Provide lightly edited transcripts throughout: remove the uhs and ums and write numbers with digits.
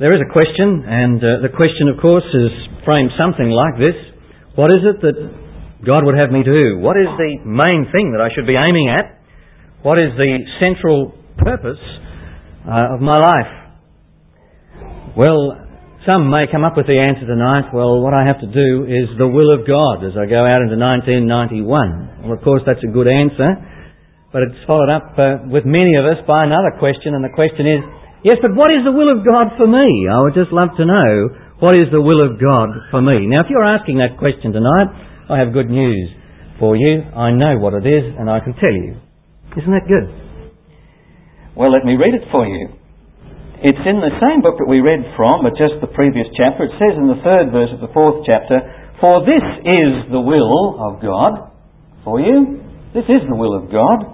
there is a question, and the question, of course, is framed something like this. What is it that God would have me do? What is the main thing that I should be aiming at? What is the central purpose of my life? Well, some may come up with the answer tonight, well, what I have to do is the will of God as I go out into 1991. Well, of course, that's a good answer, but it's followed up with many of us by another question, and the question is, yes, but what is the will of God for me? I would just love to know, what is the will of God for me? Now, if you're asking that question tonight, I have good news for you. I know what it is, and I can tell you. Isn't that good? Well, let me read it for you. It's in the same book that we read from, but just the previous chapter. It says in the 3rd verse of the 4th chapter, "For this is the will of God for you." This is the will of God.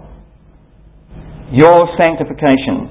Your sanctification.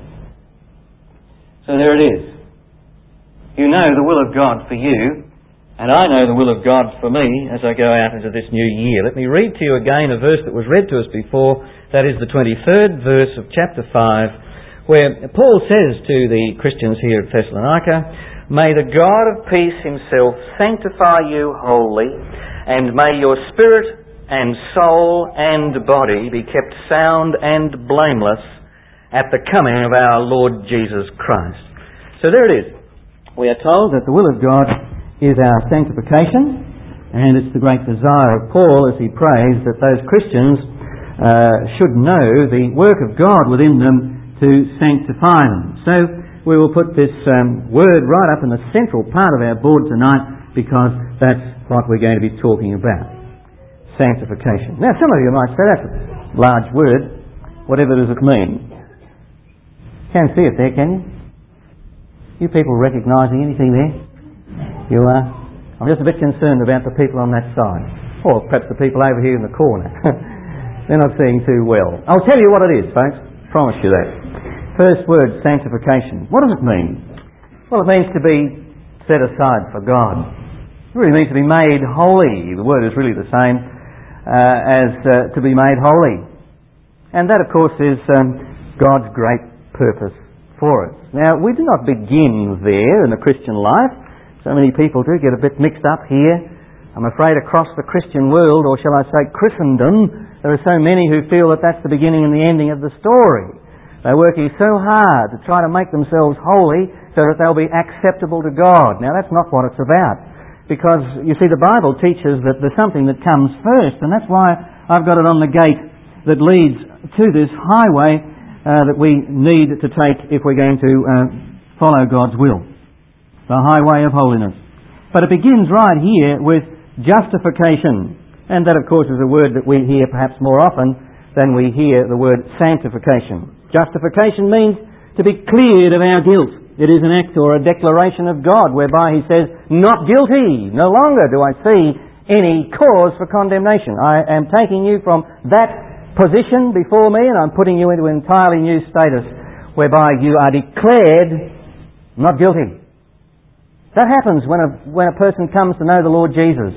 So there it is. You know the will of God for you, and I know the will of God for me as I go out into this new year. Let me read to you again a verse that was read to us before. That is the 23rd verse of chapter 5, where Paul says to the Christians here at Thessalonica, "May the God of peace himself sanctify you wholly, and may your spirit and soul and body be kept sound and blameless at the coming of our Lord Jesus Christ." So there it is. We are told that the will of God is our sanctification, and it's the great desire of Paul as he prays that those Christians should know the work of God within them to sanctify them. So we will put this word right up in the central part of our board tonight, because that's what we're going to be talking about. Sanctification. Now, some of you might say, that's a large word. Whatever does it mean? Can't see it there, can you? You people recognising anything there? You are? I'm just a bit concerned about the people on that side. Or perhaps the people over here in the corner. They're not seeing too well. I'll tell you what it is, folks. Promise you that. First word, sanctification. What does it mean? Well, it means to be set aside for God. It really means to be made holy. The word is really the same as to be made holy. And that, of course, is God's great purpose for us. Now, we do not begin there in the Christian life. So many people do get a bit mixed up here. I'm afraid across the Christian world, or shall I say Christendom, there are so many who feel that that's the beginning and the ending of the story. They're working so hard to try to make themselves holy so that they'll be acceptable to God. Now, that's not what it's about. Because, you see, the Bible teaches that there's something that comes first, and that's why I've got it on the gate that leads to this highway that we need to take if we're going to follow God's will. The highway of holiness. But it begins right here with justification. And that, of course, is a word that we hear perhaps more often than we hear the word sanctification. Justification means to be cleared of our guilt. It is an act or a declaration of God whereby He says, "Not guilty. No longer do I see any cause for condemnation. I am taking you from that position before me and I'm putting you into an entirely new status whereby you are declared not guilty." That happens when a person comes to know the Lord Jesus.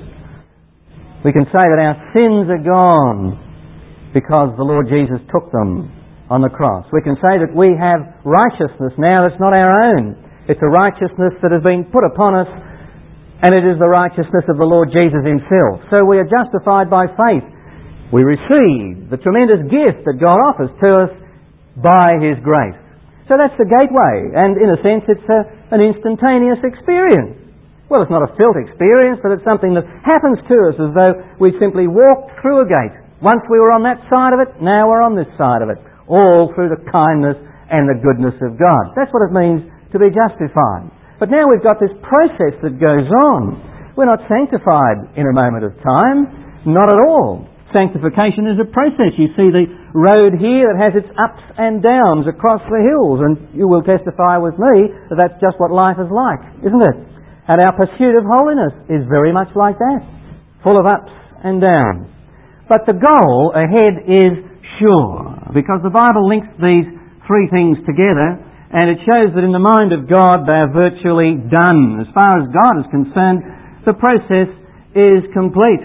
We can say that our sins are gone because the Lord Jesus took them on the cross. We can say that we have righteousness now that's not our own. It's a righteousness that has been put upon us, and it is the righteousness of the Lord Jesus Himself. So we are justified by faith. We receive the tremendous gift that God offers to us by His grace. So that's the gateway, and in a sense it's an instantaneous experience. Well, it's not a felt experience, but it's something that happens to us as though we simply walked through a gate. Once we were on that side of it, now we're on this side of it. All through the kindness and the goodness of God. That's what it means to be justified. But now we've got this process that goes on. We're not sanctified in a moment of time. Not at all. Sanctification is a process. You see the road here that has its ups and downs across the hills, and you will testify with me that that's just what life is like, isn't it? And our pursuit of holiness is very much like that, full of ups and downs. But the goal ahead is sure, because the Bible links these three things together, and it shows that in the mind of God they are virtually done. As far as God is concerned, the process is complete.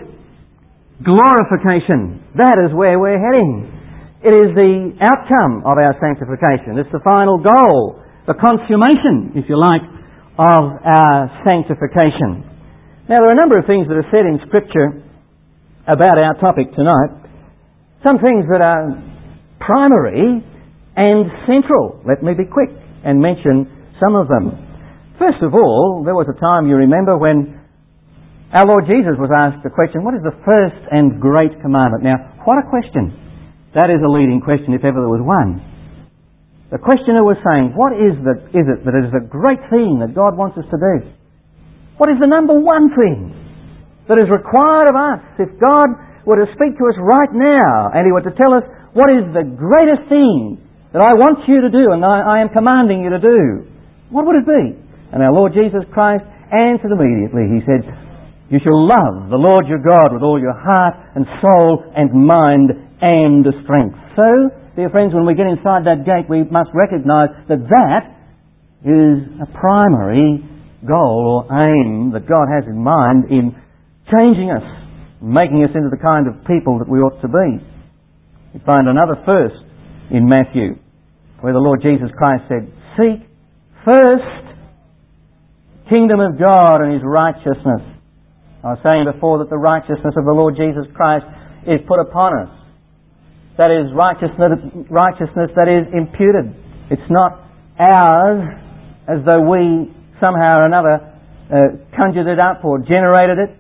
Glorification, that is where we're heading. It is the outcome of our sanctification. It's the final goal, the consummation, if you like, of our sanctification. Now, there are a number of things that are said in Scripture about our topic tonight. Some things that are primary and central. Let me be quick and mention some of them. First of all, there was a time, you remember, when our Lord Jesus was asked the question, what is the first and great commandment? Now, what a question. That is a leading question if ever there was one. The questioner was saying, what is it that is a great thing that God wants us to do? What is the number one thing that is required of us? If God were to speak to us right now and He were to tell us what is the greatest thing that I want you to do and I am commanding you to do, what would it be? And our Lord Jesus Christ answered immediately. He said, you shall love the Lord your God with all your heart and soul and mind and strength. So, dear friends, when we get inside that gate, we must recognise that that is a primary goal or aim that God has in mind in changing us, making us into the kind of people that we ought to be. We find another first in Matthew, where the Lord Jesus Christ said, seek first kingdom of God and His righteousness. I was saying before that the righteousness of the Lord Jesus Christ is put upon us. That is righteousness that is imputed. It's not ours as though we somehow or another conjured it up or generated it.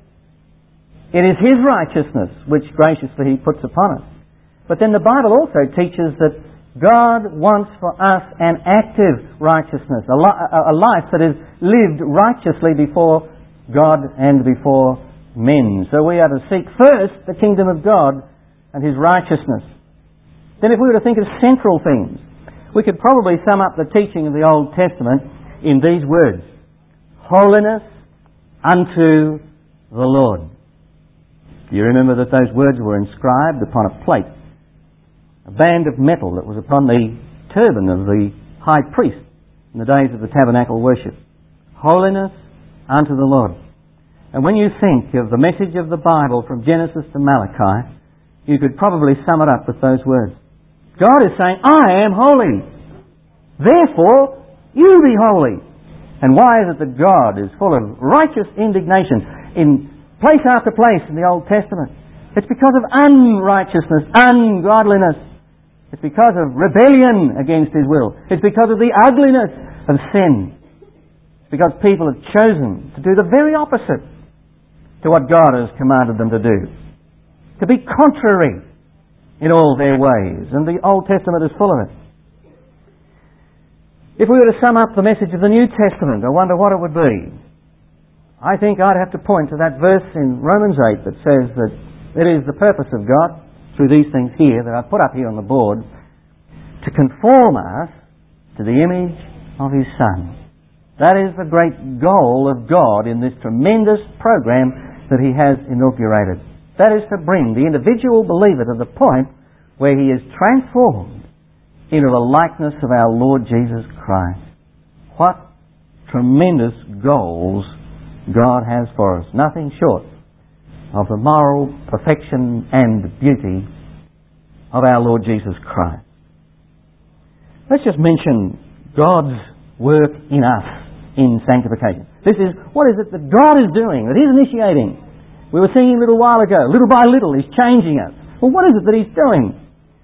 It is His righteousness which graciously He puts upon us. But then the Bible also teaches that God wants for us an active righteousness, a life that is lived righteously before God and before men. So we are to seek first the kingdom of God and His righteousness. Then if we were to think of central things, we could probably sum up the teaching of the Old Testament in these words: holiness unto the Lord. Do you remember that those words were inscribed upon a plate, a band of metal that was upon the turban of the high priest in the days of the tabernacle worship? Holiness unto the Lord. And when you think of the message of the Bible from Genesis to Malachi, you could probably sum it up with those words. God is saying, I am holy. Therefore, you be holy. And why is it that God is full of righteous indignation in place after place in the Old Testament? It's because of unrighteousness, ungodliness. It's because of rebellion against His will. It's because of the ugliness of sin. It's because people have chosen to do the very opposite to what God has commanded them to do. To be contrary in all their ways. And the Old Testament is full of it. If we were to sum up the message of the New Testament, I wonder what it would be. I think I'd have to point to that verse in Romans 8 that says that it is the purpose of God, through these things here that I've put up here on the board, to conform us to the image of His Son. That is the great goal of God in this tremendous program that He has inaugurated. That is to bring the individual believer to the point where he is transformed into the likeness of our Lord Jesus Christ. What tremendous goals God has for us. Nothing short of the moral perfection and beauty of our Lord Jesus Christ. Let's just mention God's work in us in sanctification. This is, what is it that God is doing, that He's initiating? We were singing a little while ago, little by little He's changing us. Well, what is it that He's doing?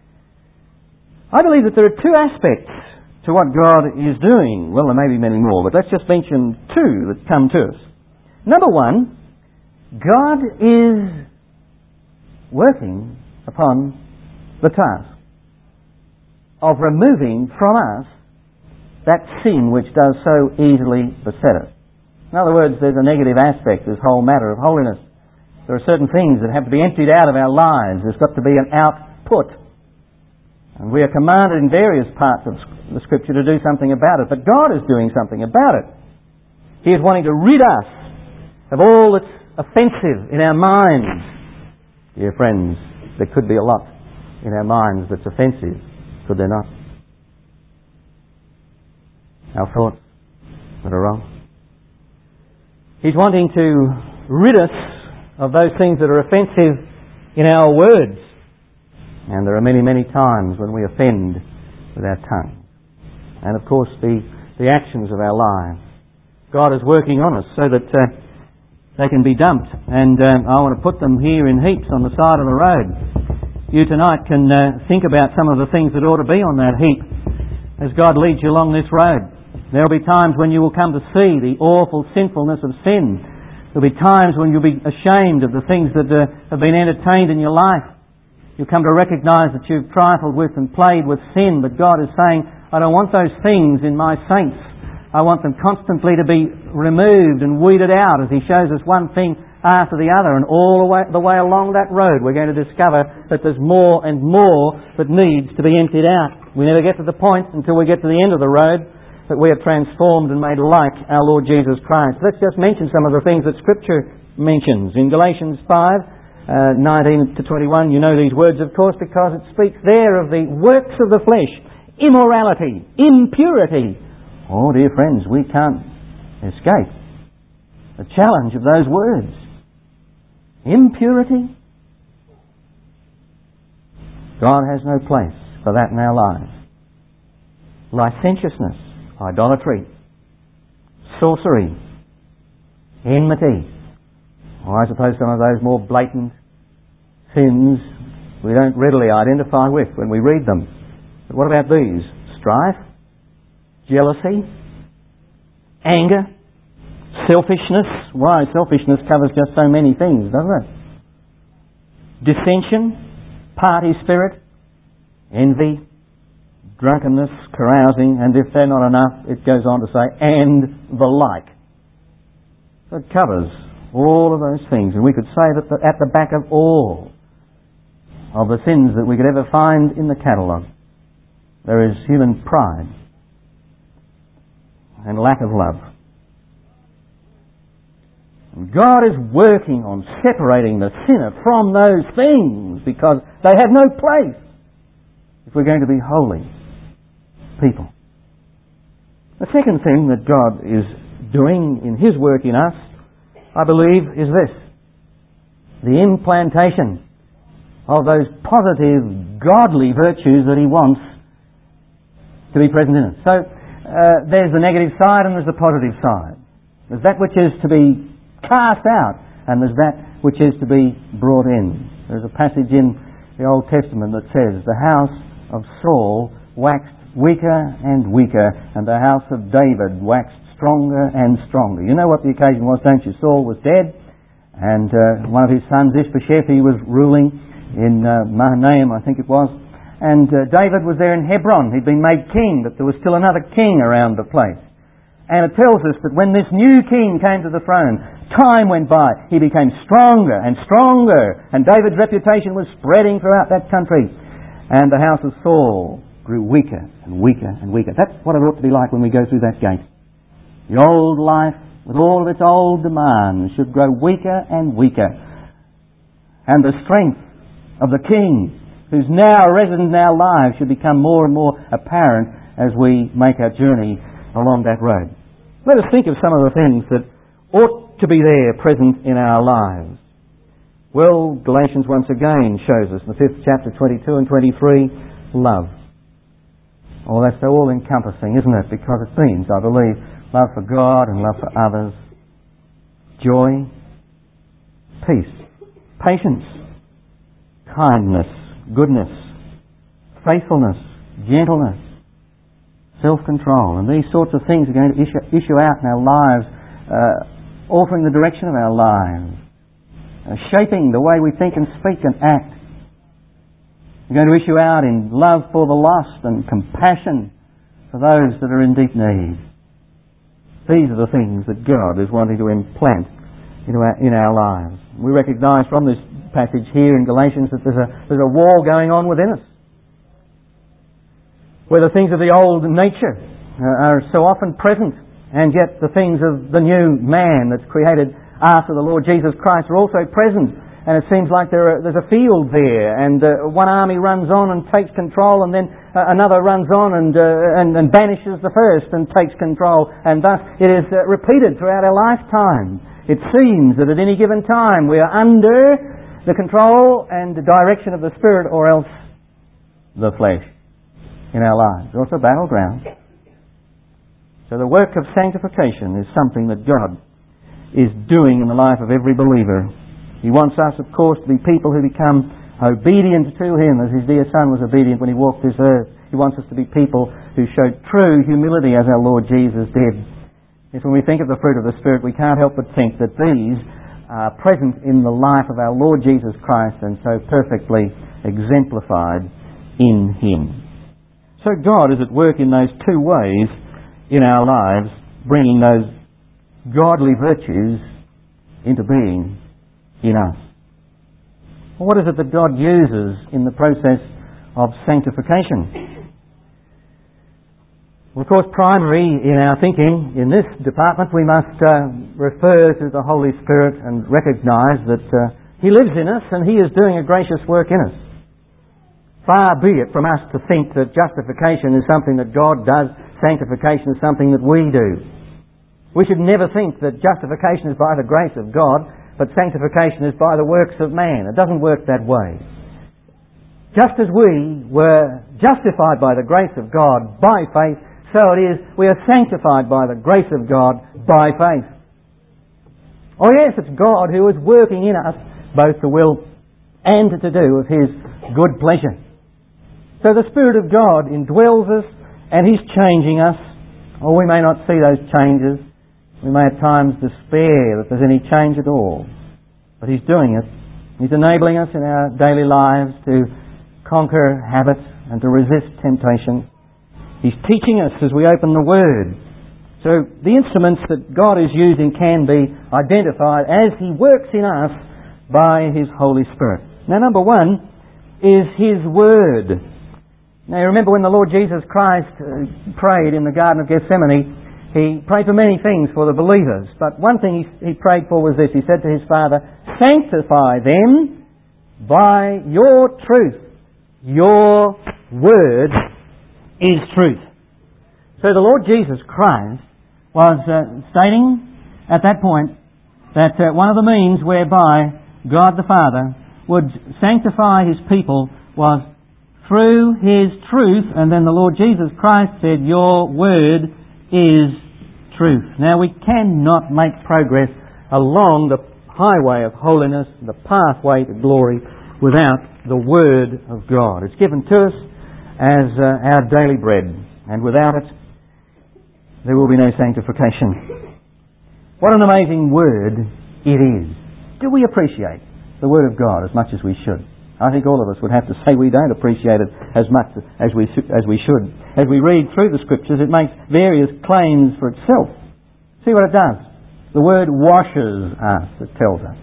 I believe that there are two aspects to what God is doing. Well, there may be many more, but let's just mention two that come to us. Number one, God is working upon the task of removing from us that sin which does so easily beset us. In other words, there's a negative aspect to this whole matter of holiness. There are certain things that have to be emptied out of our lives. There's got to be an output. And we are commanded in various parts of the Scripture to do something about it. But God is doing something about it. He is wanting to rid us of all that's offensive in our minds. Dear friends, there could be a lot in our minds that's offensive, could there not? Our thoughts that are wrong. He's wanting to rid us of those things that are offensive in our words. And there are many, many times when we offend with our tongue. And of course the actions of our lives. God is working on us so that they can be dumped. And I want to put them here in heaps on the side of the road. You tonight can think about some of the things that ought to be on that heap as God leads you along this road. There will be times when you will come to see the awful sinfulness of sin. There will be times when you'll be ashamed of the things that have been entertained in your life. You'll come to recognise that you've trifled with and played with sin, but God is saying, I don't want those things in my saints. I want them constantly to be removed and weeded out as He shows us one thing after the other. And all the way along that road we're going to discover that there's more and more that needs to be emptied out. We never get to the point until we get to the end of the road that we are transformed and made like our Lord Jesus Christ. Let's just mention some of the things that Scripture mentions. In Galatians 5, 19 to 21, you know these words of course because it speaks there of the works of the flesh, immorality, impurity. Oh dear friends, we can't escape the challenge of those words. Impurity. God has no place for that in our lives. Licentiousness, idolatry, sorcery, enmity. Or I suppose some of those more blatant sins we don't readily identify with when we read them. But what about these? Strife, jealousy, anger, selfishness. Why? Selfishness covers just so many things, doesn't it? Dissension, party spirit, envy, drunkenness, carousing, and if they're not enough, it goes on to say, and the like. So it covers all of those things. And we could say that at the back of all of the sins that we could ever find in the catalogue, there is human pride and lack of love. And God is working on separating the sinner from those things because they have no place if we're going to be holy people. The second thing that God is doing in His work in us, I believe, is this: the implantation of those positive, godly virtues that He wants to be present in us. So, there's the negative side and there's the positive side. There's that which is to be cast out and there's that which is to be brought in. There's a passage in the Old Testament that says, the house of Saul waxed weaker and weaker and the house of David waxed stronger and stronger. You know what the occasion was, don't you? Saul was dead and one of his sons, Ishbosheth, he was ruling in Mahanaim, I think it was. And David was there in Hebron. He'd been made king, but there was still another king around the place. And it tells us that when this new king came to the throne, time went by. He became stronger and stronger. And David's reputation was spreading throughout that country. And the house of Saul grew weaker and weaker and weaker. That's what it ought to be like when we go through that gate. The old life, with all of its old demands, should grow weaker and weaker. And the strength of the king, who's now resident in our lives, should become more and more apparent as we make our journey along that road. Let us think of some of the things that ought to be there present in our lives. Well, Galatians once again shows us in the 5th chapter, 22 and 23, love. Oh, that's so all-encompassing, isn't it? Because it means, I believe, love for God and love for others, joy, peace, patience, kindness, goodness, faithfulness, gentleness, self-control. And these sorts of things are going to issue out in our lives, altering the direction of our lives, shaping the way we think and speak and act. They're going to issue out in love for the lost and compassion for those that are in deep need. These are the things that God is wanting to implant in our lives. We recognise from this passage here in Galatians that there's a war going on within us, where the things of the old nature are so often present, and yet the things of the new man that's created after the Lord Jesus Christ are also present. And it seems like there's a field there, and one army runs on and takes control, and then another runs on and banishes the first and takes control, and thus it is repeated throughout our lifetime. It seems that at any given time we are under the control and the direction of the Spirit, or else the flesh in our lives. Or it's a battleground. So the work of sanctification is something that God is doing in the life of every believer. He wants us, of course, to be people who become obedient to Him as His dear Son was obedient when He walked this earth. He wants us to be people who show true humility as our Lord Jesus did. Yes, when we think of the fruit of the Spirit, we can't help but think that these are present in the life of our Lord Jesus Christ and so perfectly exemplified in Him. So God is at work in those two ways in our lives, bringing those godly virtues into being in us. Well, what is it that God uses in the process of sanctification? Well, of course, primary in our thinking in this department, we must refer to the Holy Spirit and recognise that He lives in us and He is doing a gracious work in us. Far be it from us to think that justification is something that God does, sanctification is something that we do. We should never think that justification is by the grace of God, but sanctification is by the works of man. It doesn't work that way. Just as we were justified by the grace of God by faith, so it is we are sanctified by the grace of God by faith. Oh yes, it's God who is working in us both to will and to do of His good pleasure. So the Spirit of God indwells us and He's changing us. Or we may not see those changes. We may at times despair that there's any change at all. But He's doing it. He's enabling us in our daily lives to conquer habit and to resist temptation. He's teaching us as we open the Word. So the instruments that God is using can be identified as He works in us by His Holy Spirit. Now, number one is His Word. Now, you remember when the Lord Jesus Christ prayed in the Garden of Gethsemane, He prayed for many things for the believers. But one thing He prayed for was this. He said to His Father, "Sanctify them by your truth. Your Word is truth." So the Lord Jesus Christ was stating at that point that one of the means whereby God the Father would sanctify His people was through His truth, and then the Lord Jesus Christ said, "Your Word is truth." Now we cannot make progress along the highway of holiness, the pathway to glory, without the Word of God. It's given to us as our daily bread, and without it there will be no sanctification. What an amazing Word it is. Do we appreciate the Word of God as much as we should? I think all of us would have to say we don't appreciate it as much as we should. As we read through the Scriptures, it makes various claims for itself. See what it does. The Word washes us, it tells us.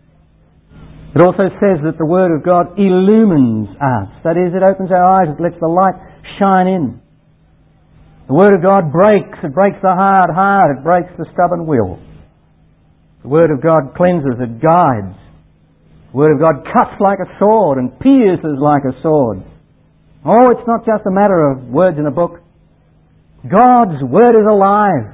It also says that the Word of God illumines us. That is, it opens our eyes, it lets the light shine in. The Word of God breaks. It breaks the hard heart. It breaks the stubborn will. The Word of God cleanses. It guides. The Word of God cuts like a sword and pierces like a sword. Oh, it's not just a matter of words in a book. God's Word is alive,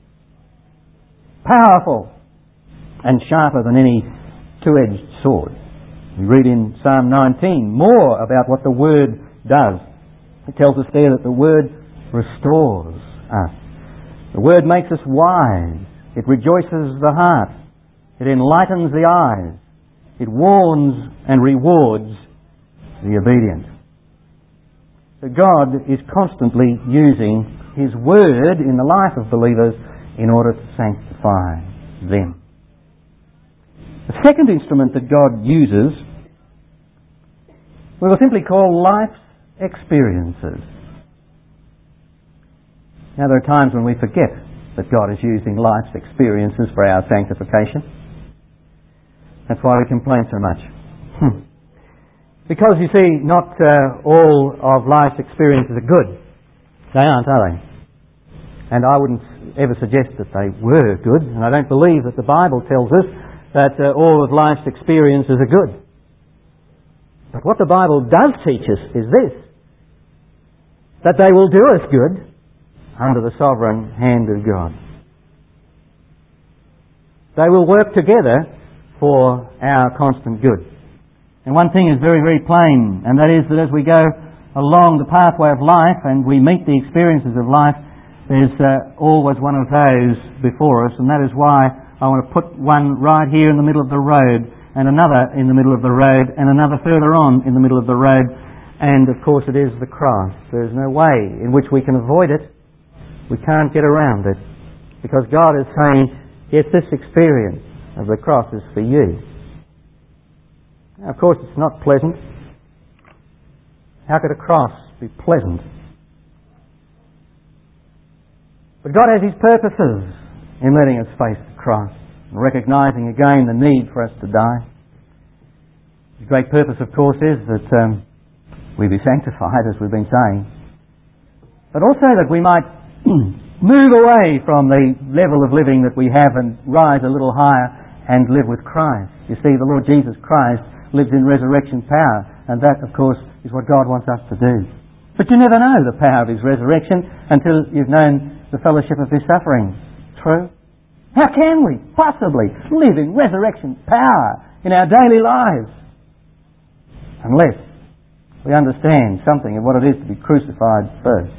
powerful, and sharper than any two-edged sword. We read in Psalm 19 more about what the Word does. It tells us there that the Word restores us. The Word makes us wise. It rejoices the heart. It enlightens the eyes. It warns and rewards the obedient. So God is constantly using His Word in the life of believers in order to sanctify them. The second instrument that God uses we will simply call life's experiences. Now, there are times when we forget that God is using life's experiences for our sanctification. That's why we complain so much. Because, you see, not all of life's experiences are good. They aren't, are they? And I wouldn't ever suggest that they were good, and I don't believe that the Bible tells us that all of life's experiences are good. But what the Bible does teach us is this, that they will do us good under the sovereign hand of God. They will work together for our constant good. And one thing is very, very plain, and that is that as we go along the pathway of life and we meet the experiences of life, There's always one of those before us, and that is why I want to put one right here in the middle of the road, and another in the middle of the road, and another further on in the middle of the road, and of course it is the cross. There's no way in which we can avoid it. We can't get around it, because God is saying, yes, this experience of the cross is for you. Now, of course it's not pleasant. How could a cross be pleasant? But God has His purposes in letting us face the cross, and recognising again the need for us to die. His great purpose, of course, is that we be sanctified, as we've been saying, but also that we might move away from the level of living that we have and rise a little higher and live with Christ. You see, the Lord Jesus Christ lives in resurrection power, and that, of course, is what God wants us to do. But you never know the power of His resurrection until you've known the fellowship of His suffering. True? How can we possibly live in resurrection power in our daily lives unless we understand something of what it is to be crucified first?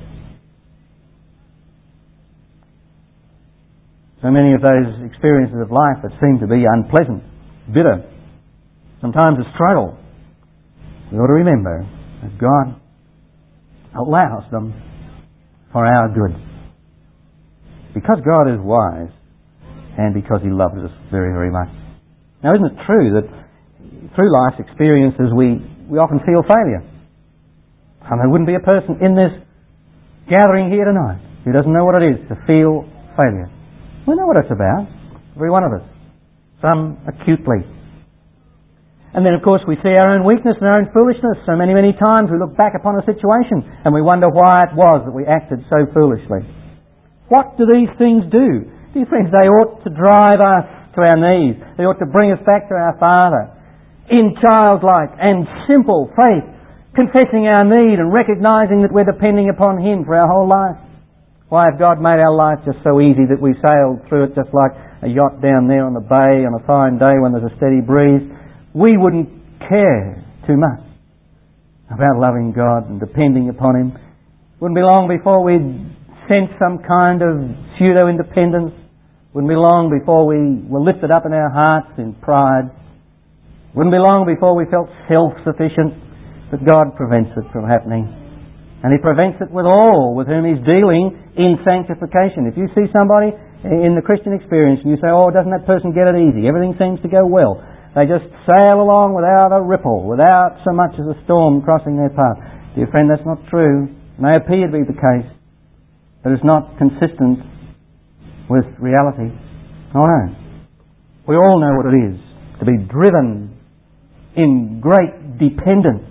So many of those experiences of life that seem to be unpleasant, bitter, sometimes a struggle, we ought to remember that God allows them for our good. Because God is wise and because He loves us very, very much. Now, isn't it true that through life's experiences we often feel failure? And there wouldn't be a person in this gathering here tonight who doesn't know what it is to feel failure. We know what it's about, every one of us, some acutely. And then, of course, we see our own weakness and our own foolishness. So many, many times we look back upon a situation and we wonder why it was that we acted so foolishly. What do these things do? Dear friends, they ought to drive us to our knees. They ought to bring us back to our Father in childlike and simple faith, confessing our need and recognising that we're depending upon Him for our whole life. Why, if God made our life just so easy that we sailed through it just like a yacht down there on the bay on a fine day when there's a steady breeze, we wouldn't care too much about loving God and depending upon Him. Wouldn't be long before we'd sense some kind of pseudo-independence. Wouldn't be long before we were lifted up in our hearts in pride. Wouldn't be long before we felt self-sufficient. But God prevents it from happening. And He prevents it with all with whom He's dealing in sanctification. If you see somebody in the Christian experience and you say, oh, doesn't that person get it easy? Everything seems to go well. They just sail along without a ripple, without so much as a storm crossing their path. Dear friend, that's not true. It may appear to be the case, but it's not consistent with reality. Oh no. We all know what it is to be driven in great dependence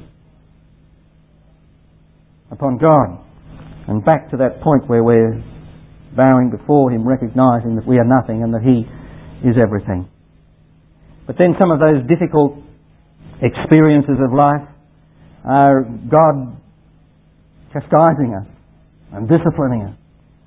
upon God, and back to that point where we're bowing before Him, recognising that we are nothing and that He is everything. But then some of those difficult experiences of life are God chastising us and disciplining us.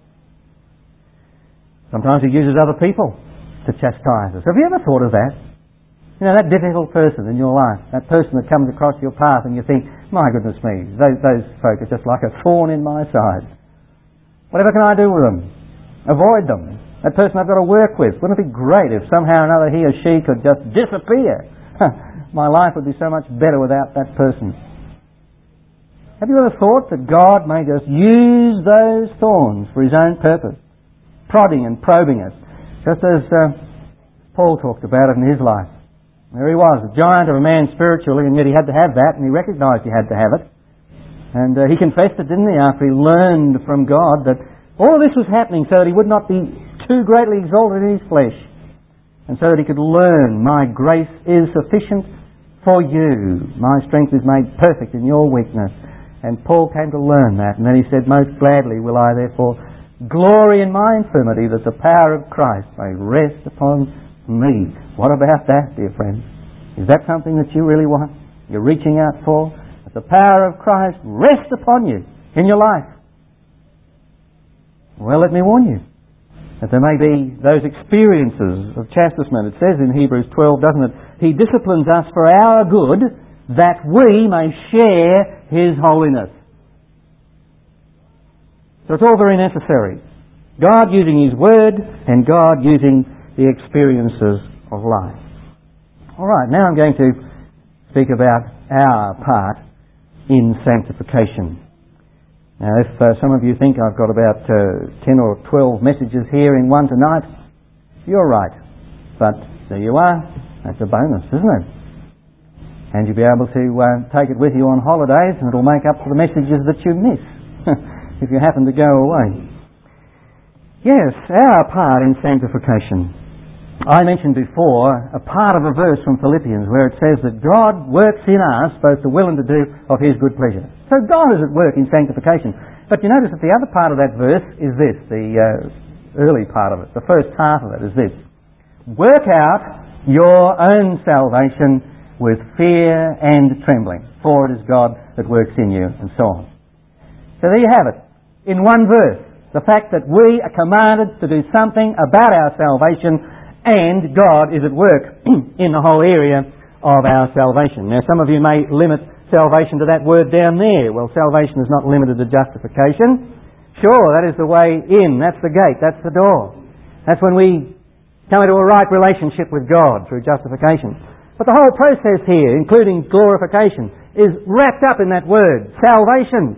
Sometimes He uses other people to chastise us. Have you ever thought of that? You know, that difficult person in your life, that person that comes across your path and you think, my goodness me, those folk are just like a thorn in my side. Whatever can I do with them? Avoid them. That person I've got to work with. Wouldn't it be great if somehow or another he or she could just disappear? My life would be so much better without that person. Have you ever thought that God may just use those thorns for His own purpose? Prodding and probing us. Just as Paul talked about it in his life. There he was, a giant of a man spiritually, and yet he had to have that, and he recognised he had to have it. And he confessed it, didn't he, after he learned from God that all this was happening so that he would not be too greatly exalted in his flesh, and so that he could learn, my grace is sufficient for you. My strength is made perfect in your weakness. And Paul came to learn that, and then he said, most gladly will I therefore glory in my infirmity, that the power of Christ may rest upon me. What about that, dear friends? Is that something that you really want? You're reaching out for? That the power of Christ rest upon you in your life. Well, let me warn you that there may be those experiences of chastisement. It says in Hebrews 12, doesn't it? He disciplines us for our good, that we may share His holiness. So it's all very necessary. God using His Word and God using the experiences of life. Alright, now I'm going to speak about our part in sanctification. Now if some of you think I've got about 10 or 12 messages here in one tonight, you're right. But there you are. That's a bonus, isn't it? And you'll be able to take it with you on holidays, and it'll make up for the messages that you miss if you happen to go away. Yes, our part in sanctification. I mentioned before a part of a verse from Philippians where it says that God works in us both to will and to do of His good pleasure. So God is at work in sanctification. But you notice that the other part of that verse is this, the early part of it, the first half of it is this. Work out your own salvation with fear and trembling, for it is God that works in you, and so on. So there you have it, in one verse, the fact that we are commanded to do something about our salvation, and God is at work in the whole area of our salvation. Now some of you may limit salvation to that word down there. Well, salvation is not limited to justification. Sure, that is the way in, that's the gate, that's the door. That's when we come into a right relationship with God through justification. But the whole process here, including glorification, is wrapped up in that word, salvation.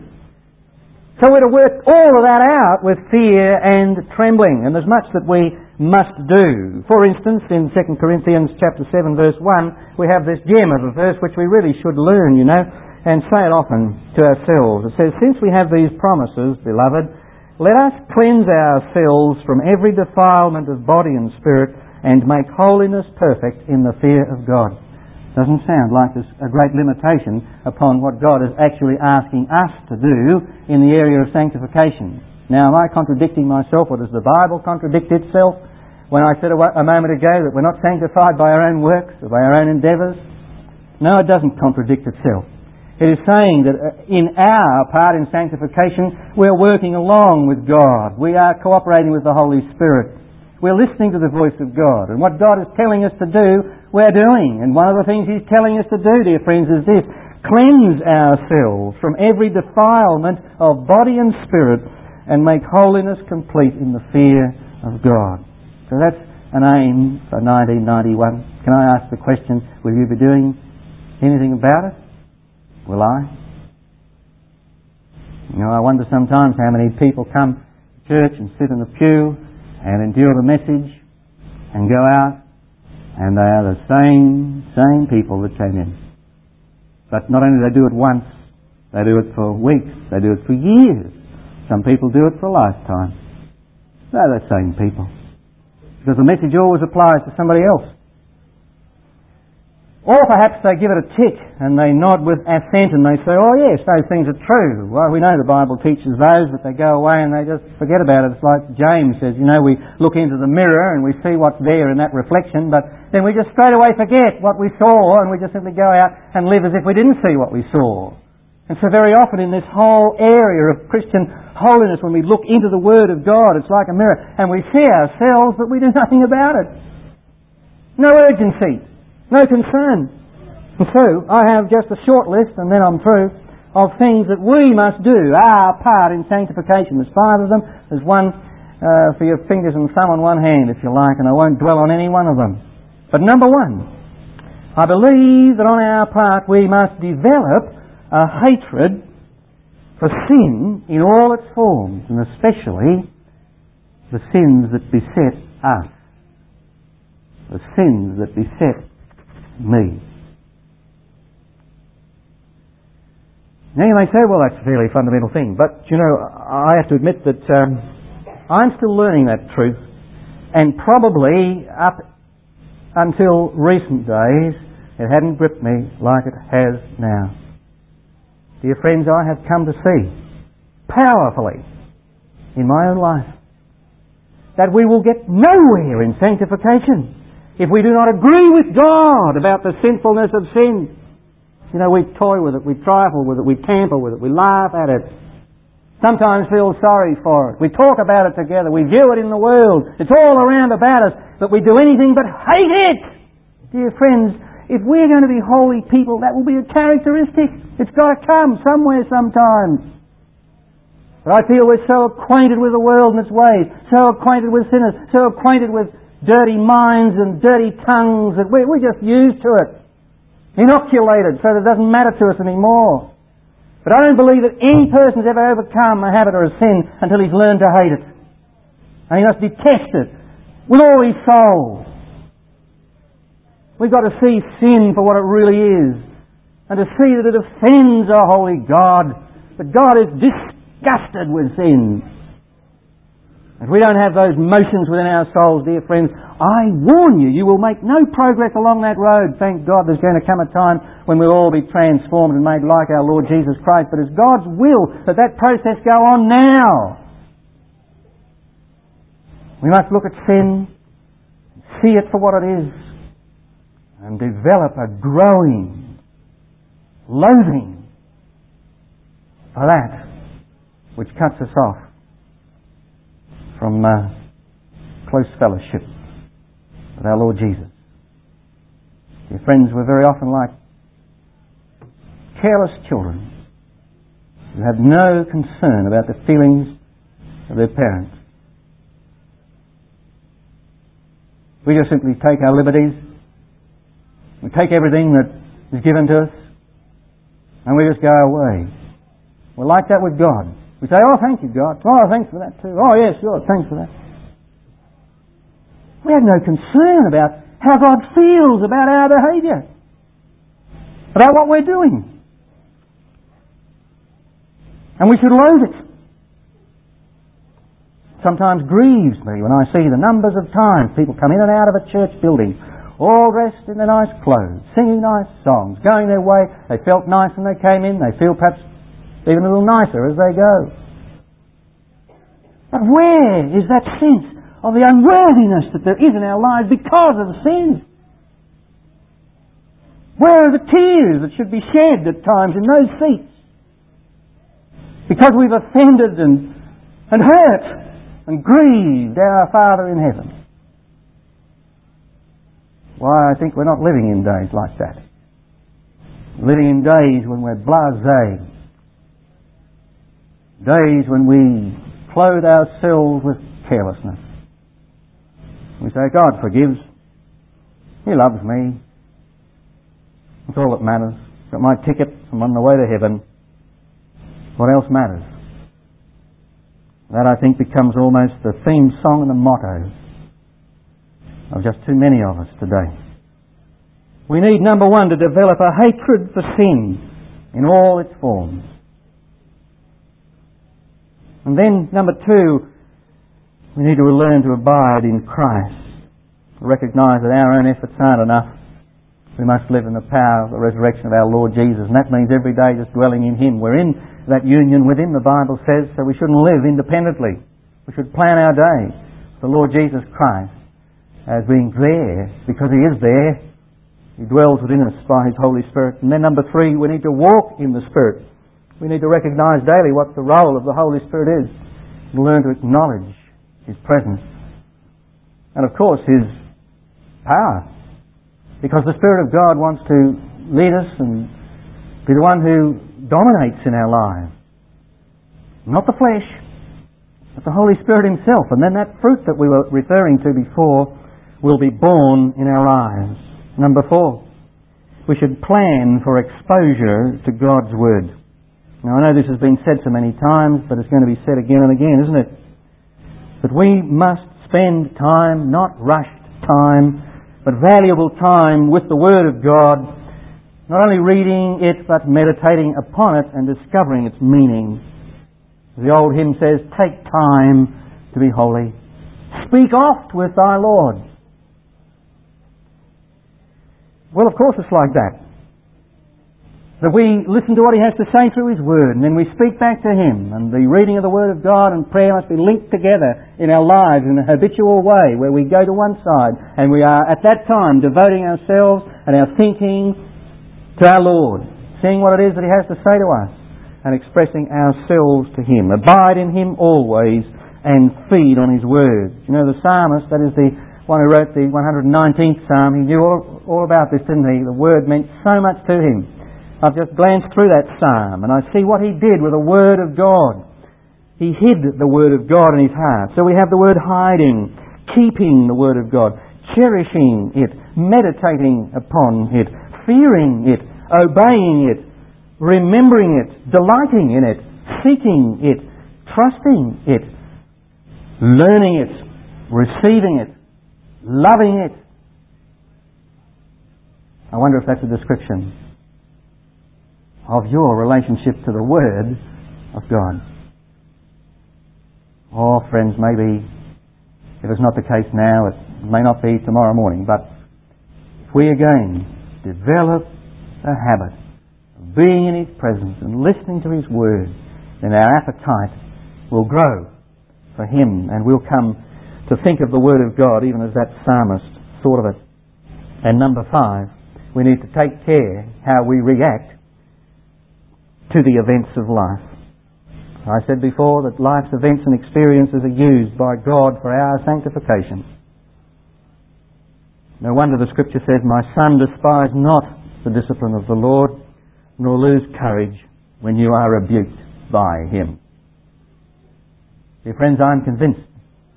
So we're to work all of that out with fear and trembling, and there's much that we must do. For instance, in 2 Corinthians chapter 7 verse 1, we have this gem of a verse which we really should learn, and say it often to ourselves. It says, "Since we have these promises, beloved, let us cleanse ourselves from every defilement of body and spirit, and make holiness perfect in the fear of God." Doesn't sound like there's a great limitation upon what God is actually asking us to do in the area of sanctification. Now, am I contradicting myself, or does the Bible contradict itself when I said a moment ago that we're not sanctified by our own works or by our own endeavours? No, it doesn't contradict itself. It is saying that in our part in sanctification, we're working along with God. We are cooperating with the Holy Spirit. We're listening to the voice of God. And what God is telling us to do, we're doing. And one of the things He's telling us to do, dear friends, is this: cleanse ourselves from every defilement of body and spirit, and make holiness complete in the fear of God. So that's an aim for 1991. Can I ask the question, will you be doing anything about it? Will I? I wonder sometimes how many people come to church and sit in the pew and endure the message and go out, and they are the same people that came in. But not only do they do it once, they do it for weeks, they do it for years. Some people do it for a lifetime. They're the same people. Because the message always applies to somebody else. Or perhaps they give it a tick and they nod with assent and they say, "Oh yes, those things are true." Well, we know the Bible teaches those, but they go away and they just forget about it. It's like James says, we look into the mirror and we see what's there in that reflection, but then we just straight away forget what we saw and we just simply go out and live as if we didn't see what we saw. And so very often in this whole area of Christian holiness, when we look into the Word of God, it's like a mirror, and we see ourselves, but we do nothing about it. No urgency. No concern. And so, I have just a short list, and then I'm through, of things that we must do, our part in sanctification. There's 5 of them. There's one for your fingers and thumb on one hand, if you like, and I won't dwell on any one of them. But number 1, I believe that on our part we must develop a hatred for sin in all its forms, and especially the sins that beset us. The sins that beset me. Now you may say, well, that's a fairly fundamental thing, but I have to admit that I'm still learning that truth, and probably up until recent days it hadn't gripped me like it has now. Dear friends, I have come to see powerfully in my own life that we will get nowhere in sanctification if we do not agree with God about the sinfulness of sin. We toy with it, we trifle with it, we tamper with it, we laugh at it. Sometimes feel sorry for it. We talk about it together, we view it in the world. It's all around about us, but we do anything but hate it. Dear friends, if we're going to be holy people, that will be a characteristic. It's got to come somewhere sometime. But I feel we're so acquainted with the world and its ways, so acquainted with sinners, so acquainted with dirty minds and dirty tongues that we're just used to it. Inoculated so that it doesn't matter to us anymore. But I don't believe that any person's ever overcome a habit or a sin until he's learned to hate it. And he must detest it with all his soul. We've got to see sin for what it really is, and to see that it offends a holy God. But God is disgusted with sin. If we don't have those motions within our souls, dear friends, I warn you, you will make no progress along that road. Thank God there's going to come a time when we'll all be transformed and made like our Lord Jesus Christ. But it's God's will that that process go on now. We must look at sin, see it for what it is, and develop a growing loathing for that which cuts us off from close fellowship with our Lord Jesus. Dear friends, we're very often like careless children who have no concern about the feelings of their parents. We just simply take our liberties. We take everything that is given to us and we just go away. We're like that with God. We say, oh, thank you, God. Oh, thanks for that too. Oh, yes, God, thanks for that. We have no concern about how God feels about our behaviour, about what we're doing. And we should loathe it. Sometimes grieves me when I see the numbers of times people come in and out of a church building all dressed in their nice clothes, singing nice songs, going their way. They felt nice when they came in. They feel perhaps even a little nicer as they go. But where is that sense of the unworthiness that there is in our lives because of sin? Where are the tears that should be shed at times in those seats? Because we've offended and hurt and grieved our Father in heaven. Why, I think we're not living in days like that. We're living in days when we're blasé. Days when we clothe ourselves with carelessness. We say, God forgives. He loves me. That's all that matters. Got my ticket. I'm on the way to heaven. What else matters? That, I think, becomes almost the theme song and the motto of just too many of us today. We need, number one, to develop a hatred for sin in all its forms. And then, number two, we need to learn to abide in Christ. To recognise that our own efforts aren't enough. We must live in the power of the resurrection of our Lord Jesus. And that means every day just dwelling in Him. We're in that union with Him, the Bible says, so we shouldn't live independently. We should plan our day with the Lord Jesus Christ as being there, because He is there. He dwells within us by His Holy Spirit. And then number three, we need to walk in the Spirit. We need to recognise daily what the role of the Holy Spirit is, and learn to acknowledge His presence. And of course His power. Because the Spirit of God wants to lead us and be the one who dominates in our lives. Not the flesh, but the Holy Spirit Himself. And then that fruit that we were referring to before will be born in our lives. Number four, we should plan for exposure to God's Word. Now, I know this has been said so many times, but it's going to be said again and again, isn't it? But we must spend time, not rushed time, but valuable time with the Word of God, not only reading it, but meditating upon it and discovering its meaning. The old hymn says, take time to be holy. Speak oft with thy Lord. Well, of course it's like that. That we listen to what He has to say through His Word, and then we speak back to Him. And the reading of the Word of God and prayer must be linked together in our lives in a habitual way, where we go to one side and we are at that time devoting ourselves and our thinking to our Lord, seeing what it is that He has to say to us and expressing ourselves to Him. Abide in Him always and feed on His Word. You know, the psalmist, that is the one who wrote the 119th Psalm, he knew all about this, didn't he? The Word meant so much to him. I've just glanced through that Psalm and I see what he did with the Word of God. He hid the Word of God in his heart. So we have the word hiding, keeping the Word of God, cherishing it, meditating upon it, fearing it, obeying it, remembering it, delighting in it, seeking it, trusting it, learning it, receiving it, loving it. I wonder if that's a description of your relationship to the Word of God. Oh, friends, maybe if it's not the case now, it may not be tomorrow morning, but if we again develop a habit of being in His presence and listening to His Word, then our appetite will grow for Him, and we'll come to think of the Word of God even as that psalmist thought of it. And number 5, we need to take care how we react to the events of life. I said before that life's events and experiences are used by God for our sanctification. No wonder the Scripture says, "My son, despise not the discipline of the Lord, nor lose courage when you are rebuked by Him." Dear friends, I'm convinced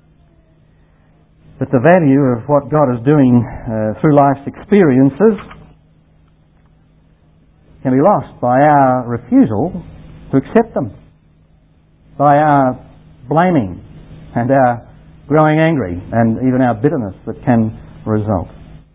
that the value of what God is doing through life's experiences can be lost by our refusal to accept them, by our blaming and our growing angry and even our bitterness that can result.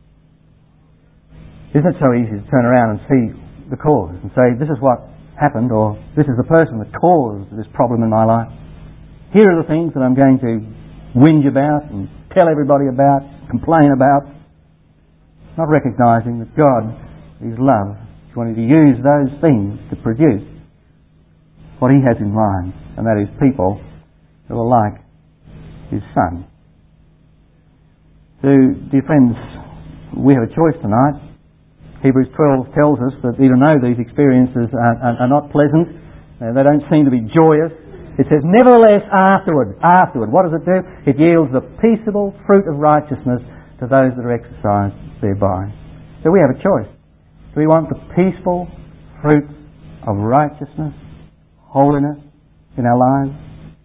Isn't it so easy to turn around and see the cause and say, this is what happened, or this is the person that caused this problem in my life. Here are the things that I'm going to whinge about and tell everybody about, complain about, not recognising that God is love. He's wanting to use those things to produce what He has in mind, and that is people who are like His Son. So, dear friends, we have a choice tonight. Hebrews 12 tells us that even though these experiences are not pleasant, they don't seem to be joyous, it says, nevertheless afterward, what does it do? It yields the peaceable fruit of righteousness to those that are exercised thereby. So we have a choice. Do we want the peaceful fruit of righteousness, holiness in our lives?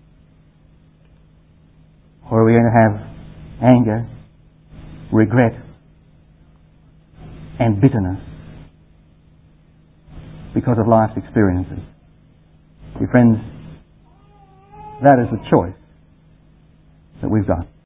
Or are we going to have anger, regret, and bitterness because of life's experiences? Dear friends, that is the choice that we've got.